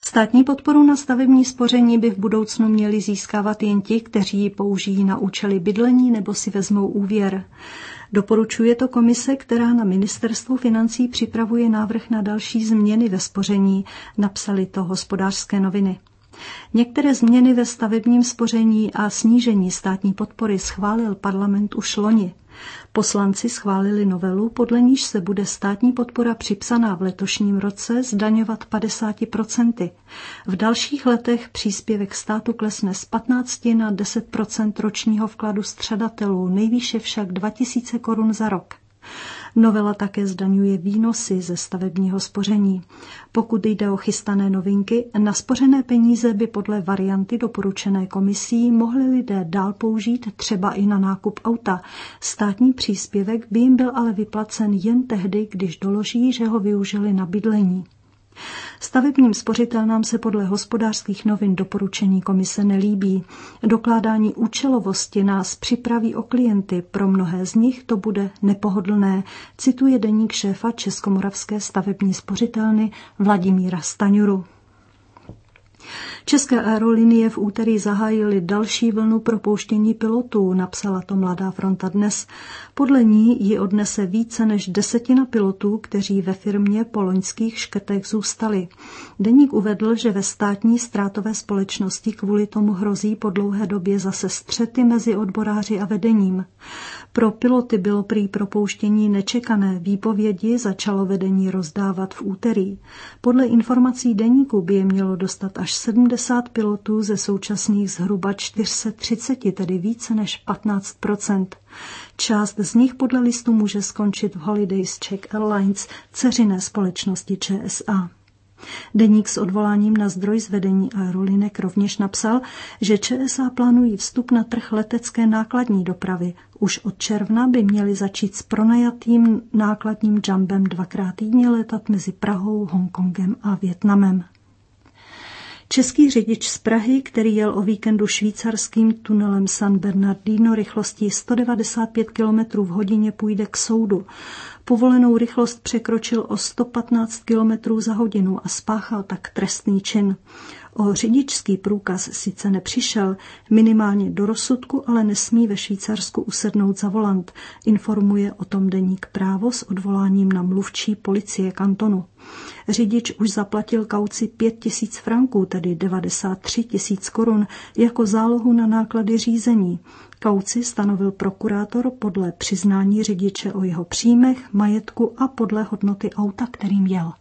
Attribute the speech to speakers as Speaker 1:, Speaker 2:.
Speaker 1: Státní podporu na stavební spoření by v budoucnu měli získávat jen ti, kteří ji použijí na účely bydlení nebo si vezmou úvěr. Doporučuje to komise, která na Ministerstvu financí připravuje návrh na další změny ve spoření, napsaly to Hospodářské noviny. Některé změny ve stavebním spoření a snížení státní podpory schválil parlament už loni. Poslanci schválili novelu, podle níž se bude státní podpora připsaná v letošním roce zdaňovat 50%. V dalších letech příspěvek státu klesne z 15 na 10% ročního vkladu střadatelů, nejvýše však 2000 korun za rok. Novela také zdaňuje výnosy ze stavebního spoření. Pokud jde o chystané novinky, naspořené peníze by podle varianty doporučené komisí mohli lidé dál použít třeba i na nákup auta. Státní příspěvek by jim byl ale vyplacen jen tehdy, když doloží, že ho využili na bydlení. Stavebním spořitelnám se podle Hospodářských novin doporučení komise nelíbí. Dokládání účelovosti nás připraví o klienty, pro mnohé z nich to bude nepohodlné, cituje deník šéfa Českomoravské stavební spořitelny Vladimíra Staňuru. České aerolinie v úterý zahájily další vlnu propouštění pilotů, napsala to Mladá fronta dnes. Podle ní ji odnese více než 10% pilotů, kteří ve firmě po loňských škrtech zůstali. Deník uvedl, že ve státní ztrátové společnosti kvůli tomu hrozí po dlouhé době zase střety mezi odboráři a vedením. Pro piloty bylo prý propouštění nečekané, výpovědi začalo vedení rozdávat v úterý. Podle informací deníku by je mělo dostat až 70 pilotů ze současných zhruba 430, tedy více než 15%. Část z nich podle listu může skončit v Holidays Czech Airlines, dceřiné společnosti ČSA. Deník s odvoláním na zdroj z vedení aerolinek rovněž napsal, že ČSA plánují vstup na trh letecké nákladní dopravy. Už od června by měli začít s pronajatým nákladním jumbem 2x týdně letat mezi Prahou, Hongkongem a Vietnamem. Český řidič z Prahy, který jel o víkendu švýcarským tunelem San Bernardino rychlostí 195 km v hodině, půjde k soudu. Povolenou rychlost překročil o 115 km za hodinu a spáchal tak trestný čin. O řidičský průkaz sice nepřišel, minimálně do rozsudku, ale nesmí ve Švýcarsku usednout za volant, informuje o tom deník Právo s odvoláním na mluvčí policie kantonu. Řidič už zaplatil kauci 5 000 franků, tedy 93 000 korun, jako zálohu na náklady řízení. Kauci stanovil prokurátor podle přiznání řidiče o jeho příjmech, majetku a podle hodnoty auta, kterým jel.